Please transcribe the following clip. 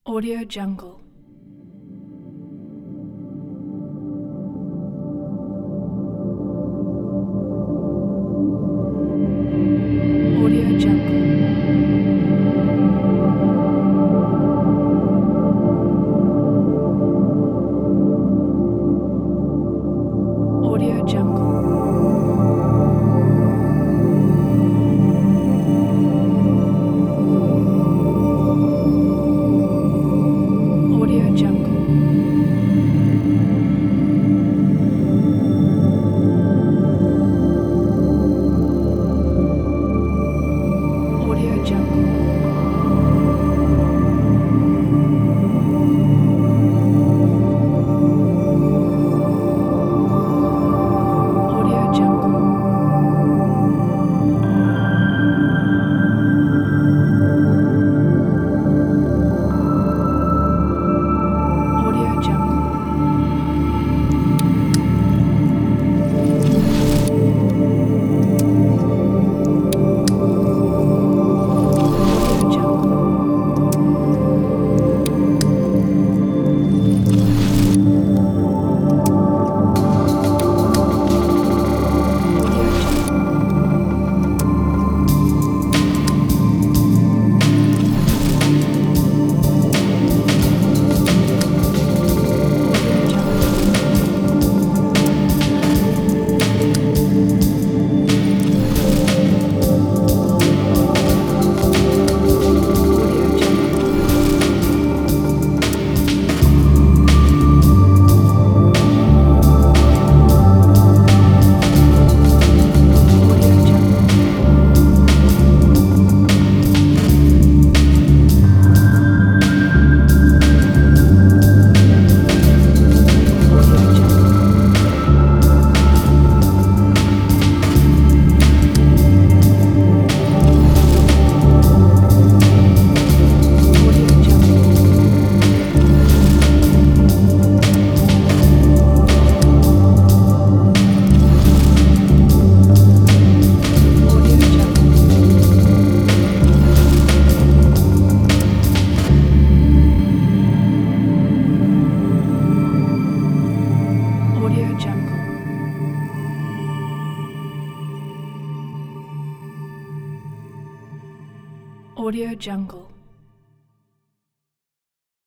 Audio Jungle. Audio Jungle. Audio Jungle. Audio Jungle. Audio Jungle. Audio Jungle. Audio Jungle. Audio Jungle. Audio Jungle. Audio Jungle. Audio Jungle. Audio Jungle. Audio Jungle. Audio Jungle. Audio Jungle. Audio Jungle. Audio Jungle.